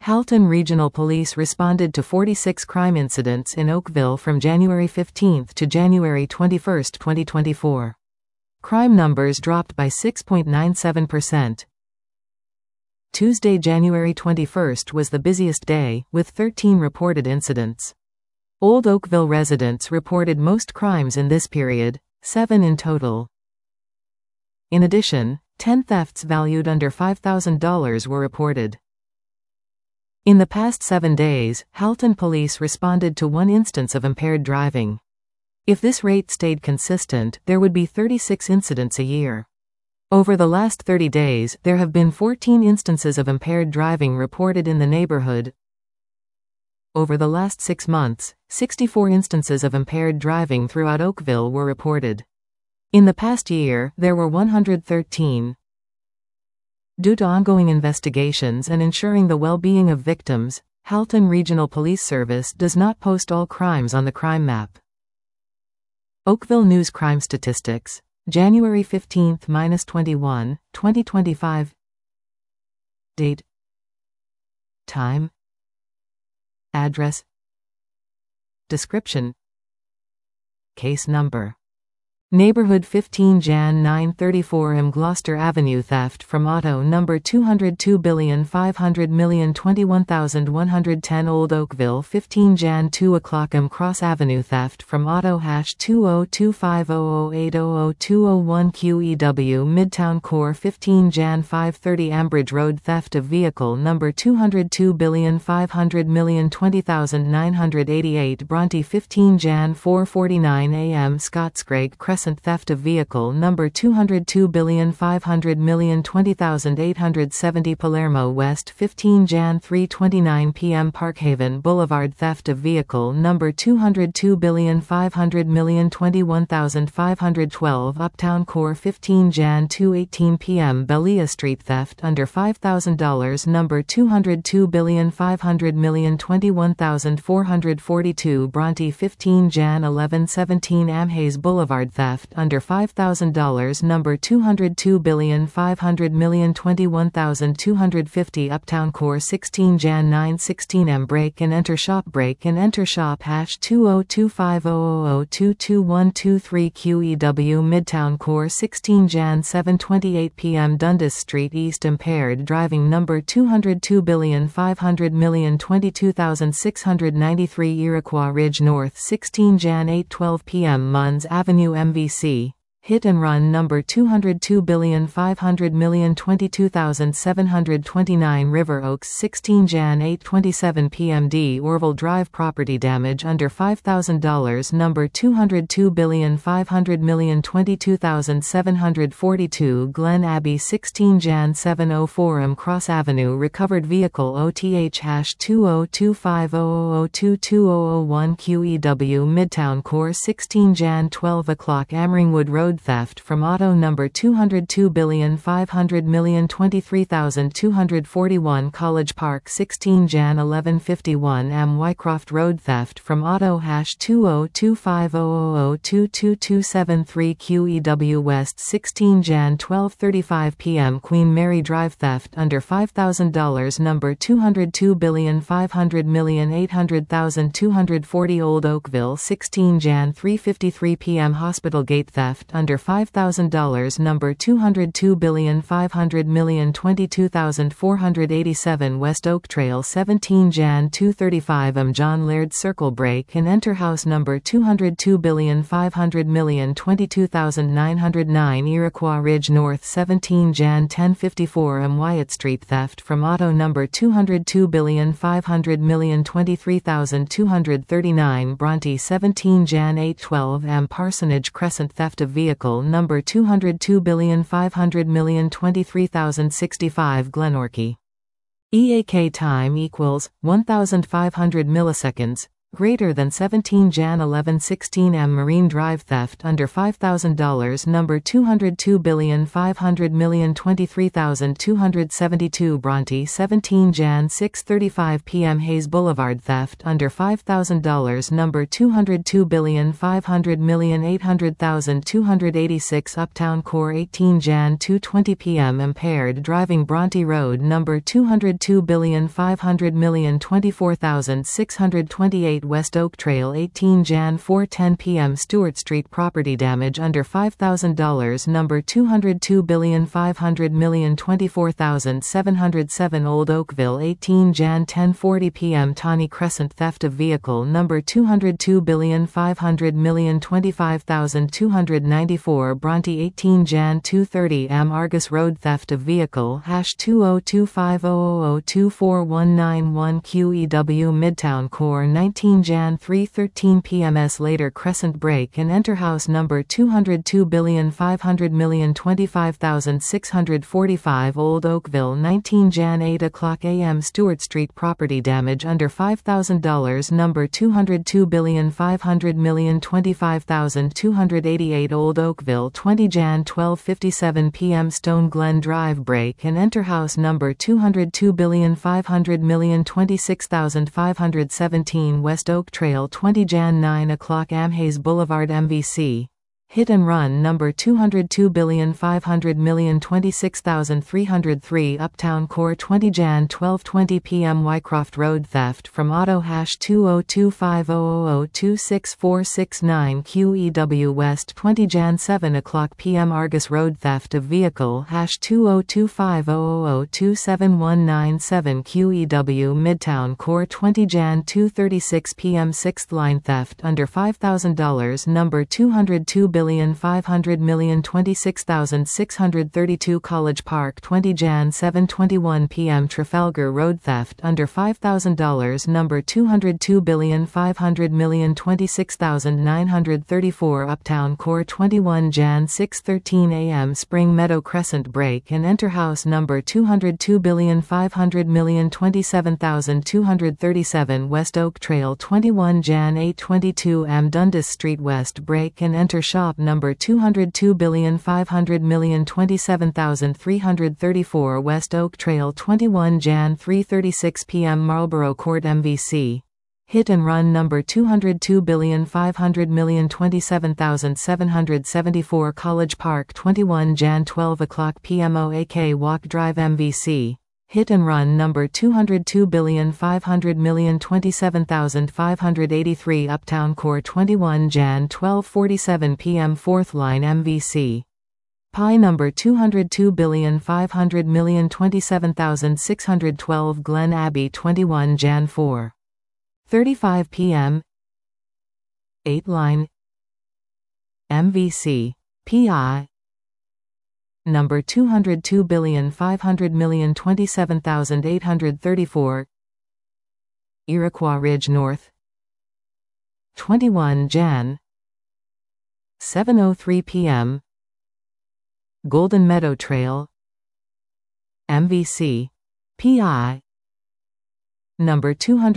Halton Regional Police responded to 46 crime incidents in Oakville from January 15 to January 21, 2024. Crime numbers dropped by 6.97%. Tuesday, January 21 was the busiest day, with 13 reported incidents. Old Oakville residents reported most crimes in this period, 7 in total. In addition, 10 thefts valued under $5,000 were reported. In the past 7 days, Halton police responded to 1 instance of impaired driving. If this rate stayed consistent, there would be 36 incidents a year. Over the last 30 days, there have been 14 instances of impaired driving reported in the neighborhood. Over the last 6 months, 64 instances of impaired driving throughout Oakville were reported. In the past year, there were 113. Due to ongoing investigations and ensuring the well-being of victims, Halton Regional Police Service does not post all crimes on the crime map. Oakville News Crime Statistics, January 15-21, 2025. Date, time, address, description, case number. Neighborhood 15 Jan 934 M Gloucester Avenue theft from auto number 202,500,021,110 Old Oakville 15 Jan 2 o'clock M Cross Avenue theft from auto #2025008002001 QEW Midtown Core 15 Jan 5:30 Ambridge Road theft of vehicle number 202,500,020,988 Bronte 15 Jan 4:49 AM Scottscraig Crescent theft of vehicle number 202,500,020,870 Palermo West 15 Jan 3:29 PM Parkhaven Boulevard theft of vehicle number 202,500,021,512 Uptown Core 15 Jan 2:18 PM Belia Street theft under $5,000 number 202,500,021,442 Bronte 15 Jan 11:17 Amherst Boulevard theft under $5,000 number 202,500,021,250 Uptown Core 16 Jan 9:16 M Break and Enter Shop #2025000221223 QEW Midtown Core 16 Jan 7:28 PM Dundas Street East Impaired driving number 202,500,022,693 Iroquois Ridge North 16 Jan 8:12 PM Munns Avenue MVC Hit and Run number 202,500,022,729 River Oaks 16 Jan 8:27 PM D Orville Drive Property damage under $5,000 number 202,500,022,742 Glen Abbey 16 Jan 7:04 M Cross Avenue Recovered vehicle OTH #2025000220001 QEW Midtown Core 16 Jan 12 o'clock Amringwood Road theft from auto number 202,500,023,241 College Park 16 Jan 11:51 M Wycroft Road theft from auto #2025000222273 QEW West 16 Jan 12:35 PM Queen Mary Drive theft under $5,000 number 202,500,800,240 Old Oakville 16 Jan 3:53 PM Hospital Gate theft under $5,000 number 202,500,022,487 West Oak Trail 17 Jan 2:35 M John Laird Circle Break and Enter House number 202,500,022,909 Iroquois Ridge North 17 Jan 10:54 M Wyatt Street theft from auto number 202,500,023,239 Bronte 17 Jan 8:12 M Parsonage Crescent theft of vehicle number 202,500,023,065 Glenorchy. EAK time equals 1,500 milliseconds, Greater than 17 Jan 1116 M Marine Drive theft under $5,000 number 202,500,023,272 Bronte 17 Jan 6:35 p.m. Hayes Boulevard theft under $5,000 number 202,500,800,286 Uptown Core 18 Jan 2:20 p.m. Impaired driving Bronte Road number 202,500,024,628 West Oak Trail 18 Jan 4:10 p.m. Stewart Street Property damage under $5,000 number 202,500,024,707 Old Oakville 18 Jan 10:40 p.m. Tawny Crescent theft of vehicle number 202,500,025,294 Bronte 18 Jan 2:30 m. Argus Road theft of vehicle #2025000241991 QEW Midtown Core 19 Jan 3:13 p.m. Later Crescent break and enter house number 202,500,025,645 Old Oakville 19 Jan 8 o'clock a.m. Stewart Street property damage under $5,000 number 202,500,025,288 Old Oakville 20 Jan 12:57 p.m. Stone Glen Drive break and enter house number 202,500,026,517 West Oak Trail 20 Jan 9 o'clock Hayes Boulevard MVC. Hit and run number 202,500,026,303 Uptown Core 20 Jan 12:20 p.m. Wycroft Road theft from auto #2025000264669 QEW West 20 Jan 7 o'clock p.m. Argus Road theft of vehicle #2025000271997 QEW Midtown Core 20 Jan 2:36 p.m. 6th line theft under $5,000 number 202,500,026,632 College Park 20 Jan 7:21 p.m. Trafalgar Road theft under $5,000 number 202,500,026,934 Uptown Core 21 Jan 6:13 a.m. Spring Meadow Crescent break and enter house number 202,500,027,237 West Oak Trail 21 Jan 8:22 m. Dundas Street West break and enter shop number 202,500,027,334 West Oak Trail 21 Jan 3:36 p.m. Marlboro Court MVC. Hit and run number 202,500,027,774 College Park 21 Jan 12 o'clock p.m. OAK Walk Drive MVC. Hit and run number 202,500,027,583 Uptown Core 21 Jan 12:47 p.m. 4th line MVC. Pi number 202,500,027,612 Glen Abbey 21 Jan 4:35 p.m. 8 line MVC. PI number 202,500,027,834 Iroquois Ridge North 21 Jan 7:03 p.m. Golden Meadow Trail MVC. PI number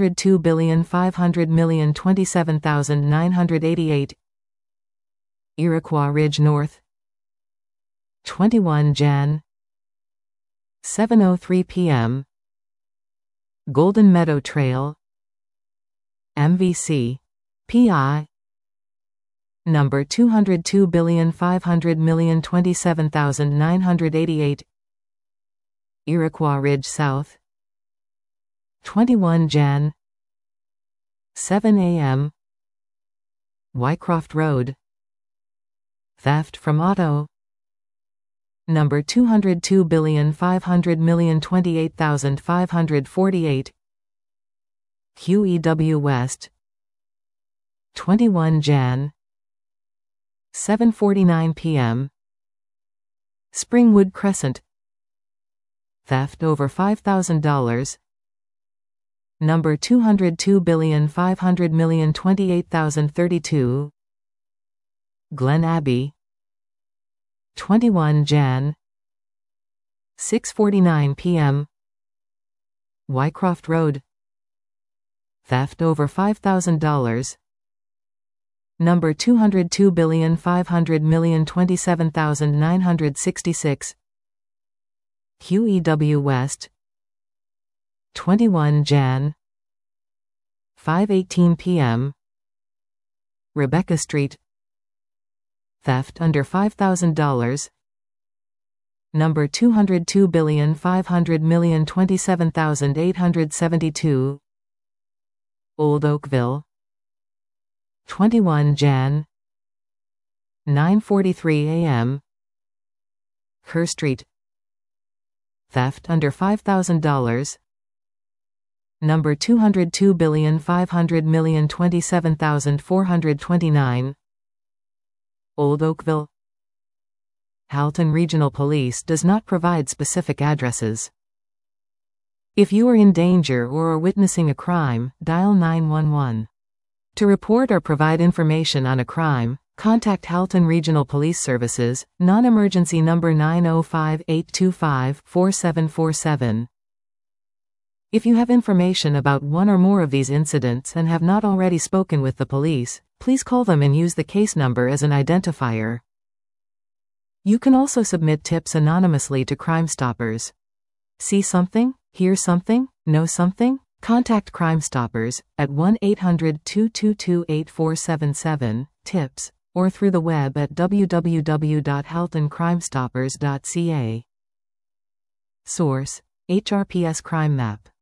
202,500,027,988 Iroquois Ridge North 21 Jan 7:03 p.m. Golden Meadow Trail MVC. PI number 202,500,027,988 Iroquois Ridge South 21 Jan 7 a.m. Wycroft Road theft from auto number 202,500,028,548 QEW West 21 Jan 7:49 p.m. Springwood Crescent theft over $5,000 number 202,500,028,032 Glen Abbey 21 Jan 6:49 p.m. Wycroft Road Theft over $5,000. Number 202,500,027,966. Hugh E. W. West. 21 Jan. 5:18 p.m. Rebecca Street. Theft under $5,000. Number 202,500,027,872. Old Oakville. 21 Jan. 9:43 a.m. Kerr Street. Theft under $5,000. Number 202,500,027,429. Old Oakville. Halton Regional Police does not provide specific addresses. If you are in danger or are witnessing a crime, dial 911. To report or provide information on a crime, contact Halton Regional Police Services, non-emergency number 905-825-4747. If you have information about one or more of these incidents and have not already spoken with the police, please call them and use the case number as an identifier. You can also submit tips anonymously to Crime Stoppers. See something? Hear something? Know something? Contact Crime Stoppers at 1-800-222-8477, tips, or through the web at www.haltoncrimestoppers.ca. Source: HRPS Crime Map.